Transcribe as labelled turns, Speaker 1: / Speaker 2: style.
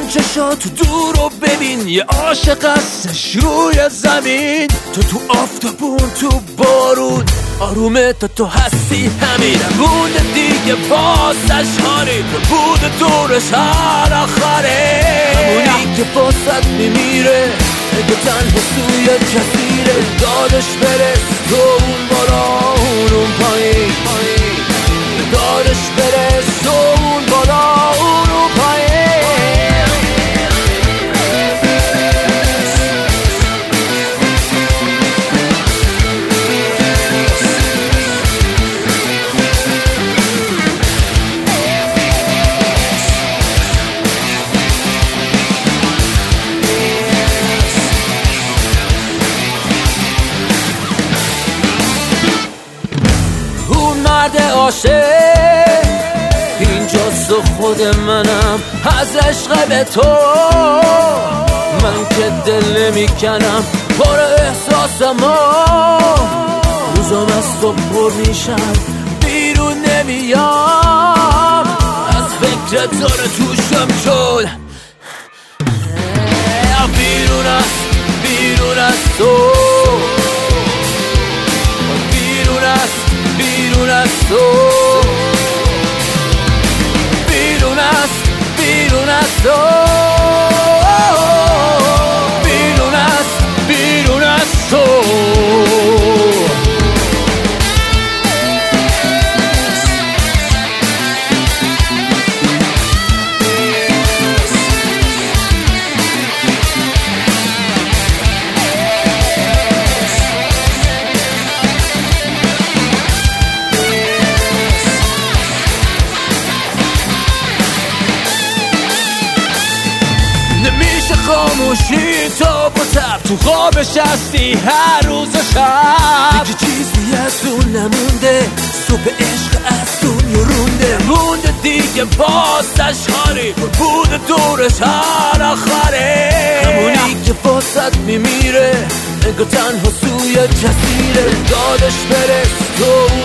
Speaker 1: چشاتو دور رو ببین، یه عاشق هستش روی زمین. تو آفتابون تو بارون، آرومه تو هستی همین. مونده دیگه واسش هاری، بود دورش هر آخره. همونی که واسط میمیره اگه تنها توی جزیره. دادش برس تو اون بالا اون پایین، دادش برس تو اون بالا اون پایین. مرد عاشق اینجاست و خود منم از عشق به تو. من که دل نمیکنم پر احساسم، روزم از تو پر میشم بیرون نمیام. از فکر تو رو توشم چون بیرون از تو، بیرون از تو، بیرون از تو، بیرون از تو. خاموشی تو با تب تو خوابش هستی هر روز و شب. دیگه چیزی از اون نمونده، صبح عشق از دنیا مونده دیگه واسش هاری، بود دورش هر آخره. همونی که واسط میمیره انگار تنها سوی جزیره. دادش برس تو